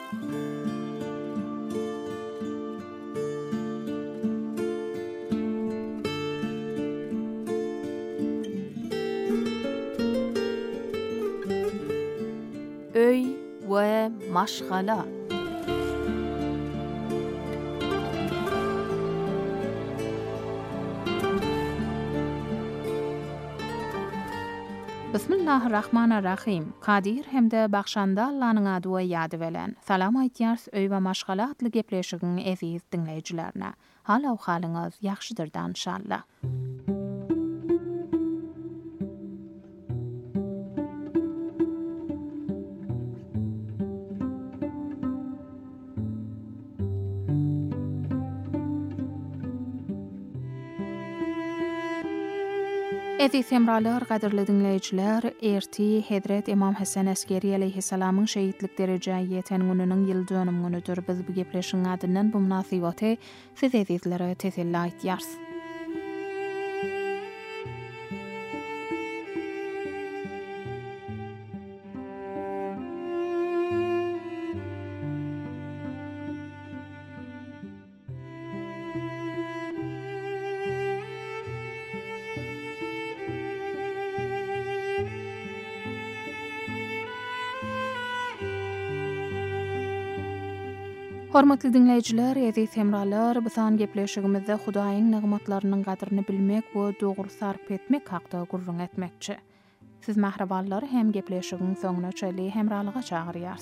Öy ve maşgala. Bismillahirrahmanirrahim. Kadir hemde baxşanda Allah'ın adı ve yadı velen. Salam aytiyars öy ve maşgala adlı gepleşigin eziz dinleyicilerine. Halav halınız yaxşıdır da inşallah. Aziz hemralar, qadirli dinleyiciler, erti Hazret İmam Hasan Askeri aleyhisselamın şehitlik dereceyi yeten gününün yıl dönüm günüdür. Biz bu gepleşin adından bu münasibati siz azizlere teselli aytiyars. Hormatly dinleyiciler, aziz hemralar, bu san gepleşigimizde Hudaýyň nygmatlarynyň gadryny bilmek we dogry sarp etmek hakda gurrun etmekçi. Siz mahraballar hem gepleşigiň soňuna çeli hemralyga çagyrýars.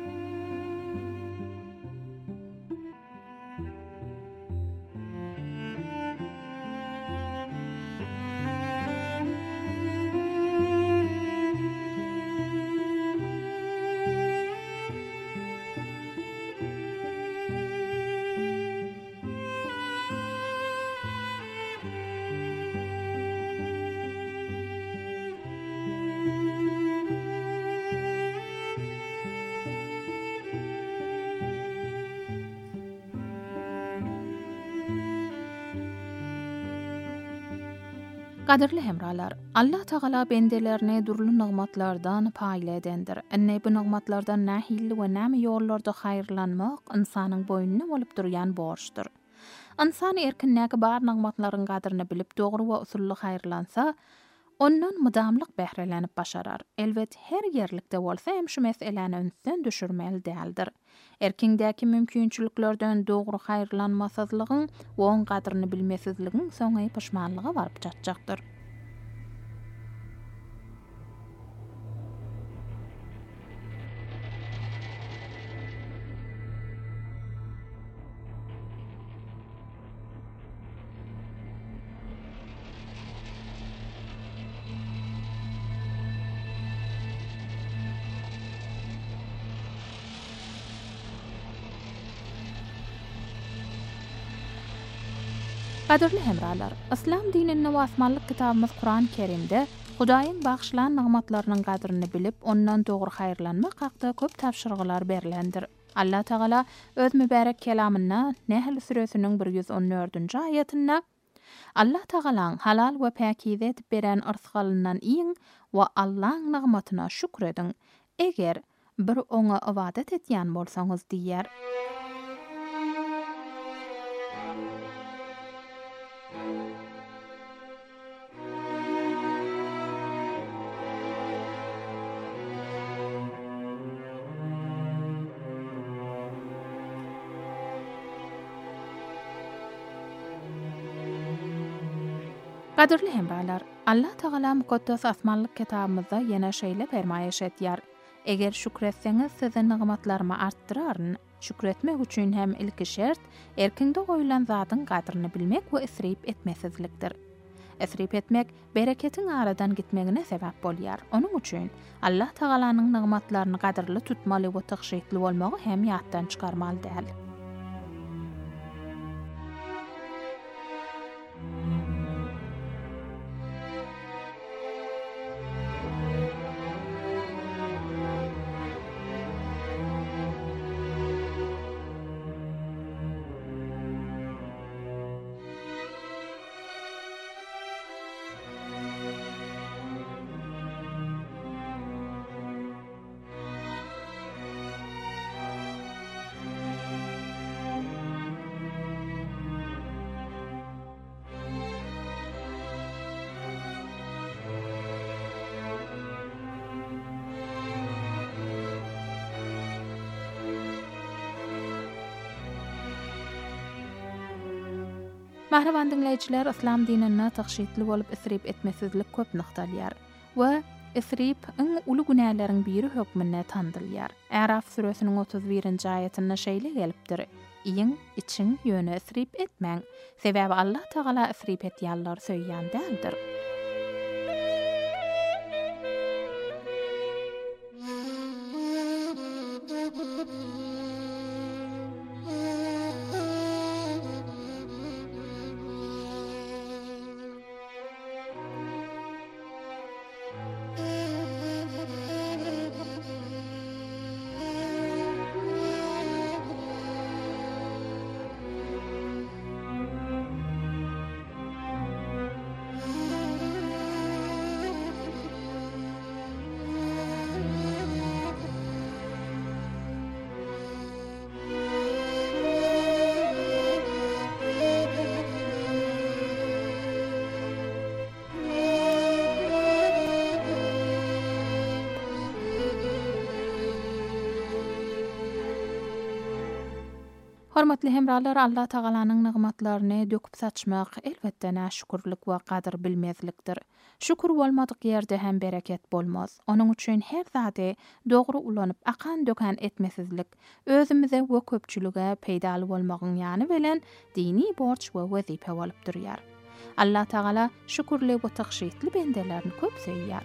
Qadirli hemralar, Allah Taala bendelerine durly nygmatlardan paýla edendir. Enne bu nygmatlardan nähilli we näme ýollarda haýyrlanmak insanyň boýnuna bolup durýan borçdur. İnsan erkinnäki bar nygmatlaryň gadryny bilip dogry we usully haýyrlansa, ondan mudamlyk bährelenip başarar. Elbet her yerlikde bolsa hem şu meseleni ünsden düşürmeli däldir. Erkiňdäki mümkinçiliklerden dogry haýyrlanmasazlygyň we oň gadryny bilmesizligiň soňy pişmanlyga baryp çatjakdyr. Qadirli hemralar, İslam dininiň wasmanlyk kitabymyz Kur'an-ı Kerimde Hudaýyň bagşlan nygmatlarynyň gadryny bilip ondan dogry haýyrlanmak hakda köp tapşyryklar berilendir. Allah Taala öz mübarek kelamynda Nehl suresiniň 114-nji aýatynda Allah Taalaň halal we pakize etip beren arzgalyndan iň we Allah'ın nygmatyna şükredin. Eger bir oňa ibadet etýän bolsaňyz diýer. Qadirli hemralar, Allah Taala mukaddes asmanlyk kitabymyzda ýene şeýle fermaýyş etýär. Eger şükretseňiz siziň nygmatlarymy artdyraryn. Şükretmek üçin hem ilki şert erkiňde goýulan zatyň gadryny bilmek we isrip etmesizlikdir. Isrip etmek bereketiň aradan gitmegine sebäp bolýar. Onuň üçin Allah Taalanyň nygmatlaryny gadyrly tutmaly we tygşytly bolmagy hem ýatdan çykarmaly däl. Mahraban dinleyijiler, islam dinine taqşitli bolup isrip etmesizlik köp nyktalýar we isrip iň uly günälerin biri hökmünde tandylýar. Äraf suresiniň 31-nji aýatynda şeýle gelipdir: "Iň içiň ýöne isrip etmäň, sebäbi Allah Taala isrip etýänler söýýän däldir." Hormatly hemralar, Allah Tagalanyň nygmatlaryny döküp saçmak elbetde näşükürlik we gadyr bilmezlikdir. Şükür bolmadyk ýerde hem bereket bolmaz. Onuň üçin her zady dogry ulanyp akan döken etmesizlik özümize we köpçülüge peýdaly bolmagyň ýany bilen dini borç we wezipe bolup durýar. Allah Taala şükürli we taqşitli bendelerini köp söýýär.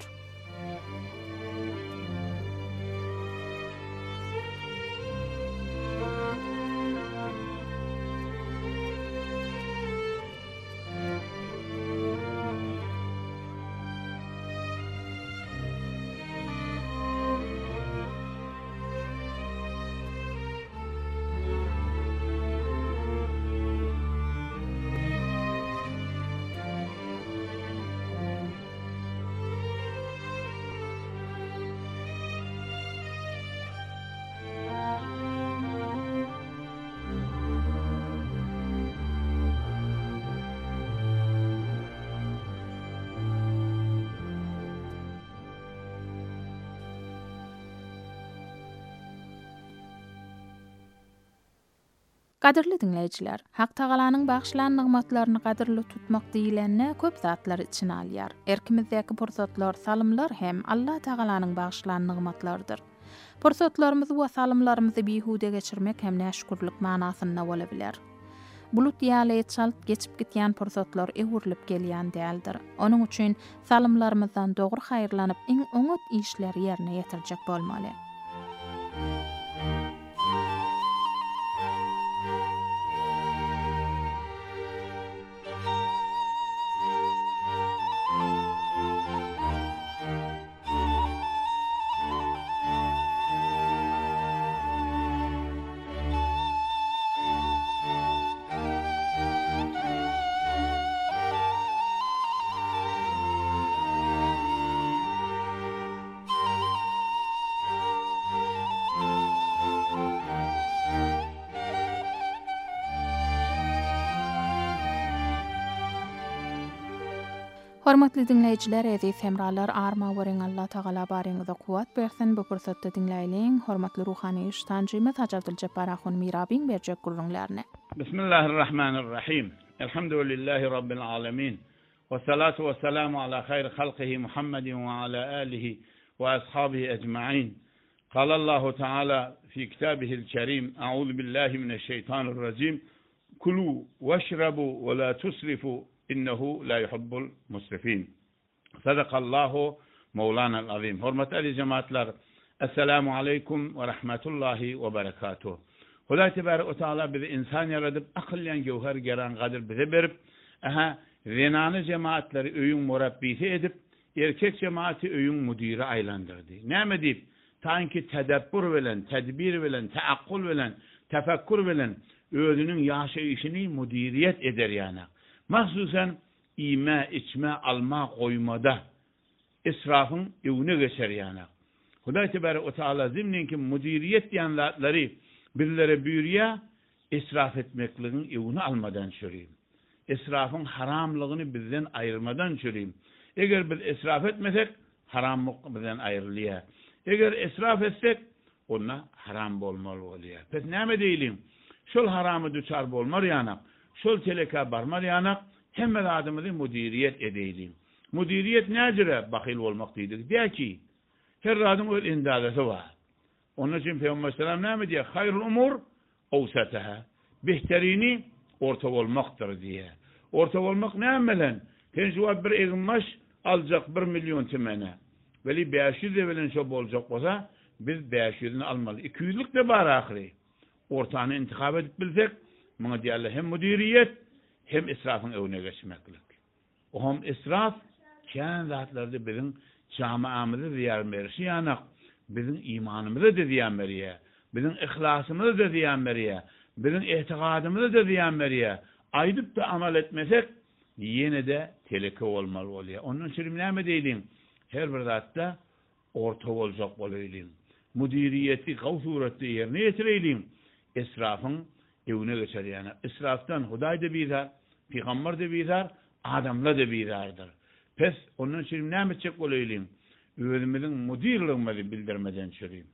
Gadirli dinleyijiler, Hak Tagalanyň bagşlanan nygmatlaryny gadirli tutmak diýilende köp zatlar içine alýar. Erkimizdäki pursatlar, salymlar hem Allah Tagalanyň bagşlanan nygmatlardyr. Pursatlarymyzy we salymlarymyzy bihude geçirmek hem näşükürlik manasynda bolabilir. Bulut ýaly çalyp geçip gitýän pursatlar ewurilip gelýän däldir. Onuň üçin salymlarymyzdan dogry haýyrlanyp iň oňat işleri ýerine ýetirjek bolmaly. Hormatly dinleyijiler, aziz hemralar, arma weriň Allah Taala baryňyza kuwat bersin. Bu pursatda dinleýäliň hormatly ruhany iştanjymyz Hacı Abduljabbara Ahun Mirabiň berjek gurrunlaryny. Bismillahirrahmanirrahim. Elhamdülillahi rabbil alamin. Ve salatu ve selamu ala hayr halqihi Muhammedin ve ala alihi ve ashabihi ecmaîn. Qala Allahu Teala fi kitabihil kerim. Euzu billahi mineşşeytanirracim. Kulu veşrabu ve la tusrifu. İnnehu la yuhibbul musrifin. Sadakallahu Mevlana'l azim. Hormatly cemaatler, assalamu aleykum ve rahmetullahi ve berekatuh. Hudaý tebaraka ve taala bizi insan yaradyp, akyllan gewher geren gadyr bize berip, zenany cemaatleri öýüň murabbisi edip, erkek cemaati öýüň müdiri aýlandyrdy. Näme diýip? Tanki tedebbür bilen, tedbir bilen, taakkul bilen, tefekkür bilen özünün ýaşaýyşyny müdiriýet eder ýany. Mahsusen ime, içme, alma, koymada israfın evine geçer yani. Hudaý tebaraka ve taala zimninki müdiriyet diýenleri birlere büyürüye israf etmekliğin evini almadan çöreyim. İsrafın haramlığını bizden ayırmadan çöreyim. Eğer biz israf etmesek haramlık bizden ayrılıyor. Eğer israf etsek ona haram bolmaly bolýar. Pes näme diýilim? Şol haramy düçar bolmar ýana. şol teleka barmalyanak hemme adamyny mudiriyet edeylim. Mudiriyet näjere bakyl bolmak diýdik. Däki her adam öz indadasy bar. Onun için Peygamber sallallahu aleyhi ve sellem näme diýär? Hayrul umur awsataha. Behterini orta bolmakdyr diýär. Orta bolmak nämelen? Sen jogap bir egmaş aljak 1 milyon temene. Veli 500 bilen şo boljak bolsa biz 500'ni almaly. 200'lük de bar ahiri. Ortany intikab edip bilsek, muňa diýerler hem mudiriyet hem israfyň öwüne geçmeklik. O hem israf kän zatlarda biziň jamaamyzy ziýan berýär. Ýanak biziň imanymyzy da ziýan berýär. Biziň ihlasymyzy da ziýan berýär. Biziň etikadymyzy da ziýan berýär. Aýdyp da amal etmesek ýene de teleke bolmaly bolýar. Onun üçin näme diýelim? Her bir zatda orta boljak bolaylyň. Mudiriyeti gaw suratda ýerine ýetireýlim. İsrafın evine geçer yani. İsraftan Huday da bizar, Peygamber de bizar, adamla da bizardır. Pes onun için ne etmek olayım? Özümüzün mudirliğimizi bildirmeden çürüyüm.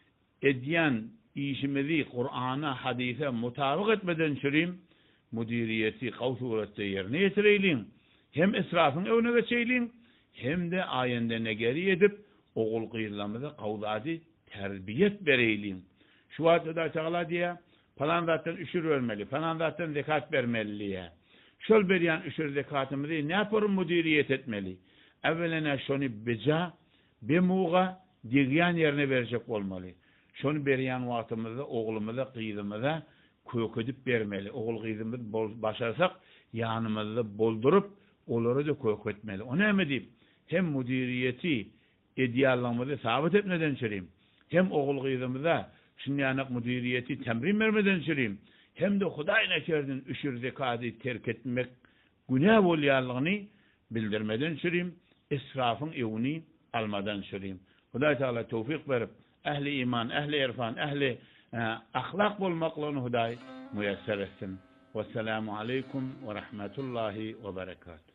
Ediyen işimizi Kur'an'a, hadise mutabık etmeden çürüyüm. Mudiriyeti kavsurette yerine yetireylim. Hem israfın evine geçeyliyim, hem de ayende negeri edip oğul kıyırlamıza kavzadi terbiyet vereyliyim. Şu vaatda Teala diye falan zaten üşür vermeli, falan zaten zekat vermeli diye. Şöyle beriyan üşür zekatımızı ne yaparım mudiriyet etmeli? Evvelene şunu beca, bemuğa, diğyan yerine verecek olmalı. Şunu beriyan vaatımızda oğlumuza, kıyızımıza kök edip vermeli. Oğul kıyızımız başarsak yanımızda boldurup onları da kök etmeli. O ne mi deyip? Hem mudiriyeti, ideallarımızı sabit etmeden çüreyim. Hem oğul kıyızımıza şunyanak mudiriyeti temrin vermeden çüreyim. Hem de Huday nekerdin üşür zekatı terk etmek günah bolýarlygyny bildirmeden çüreyim. İsrafın evini almadan çüreyim. Huday Teala tevfik berip ehli iman, ehli irfan, ehli ahlak bolmaklaryny Huday müyesser etsin. Vesselamu aleykum ve rahmetullahi ve berekatuhu.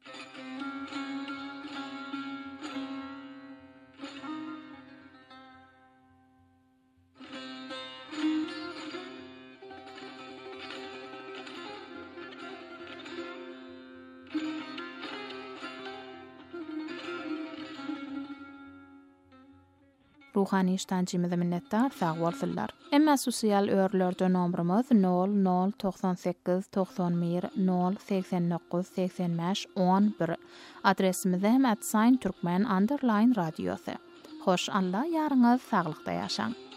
Ruhani iştancımıza minnettar, sağ bolsunlar. Emma sosial örlerde nomrumuz 0098 91 089 85 11. Adresimiz hem @türkmen_radiosu. Hoş Allah, yarınız sağlıkta yaşang.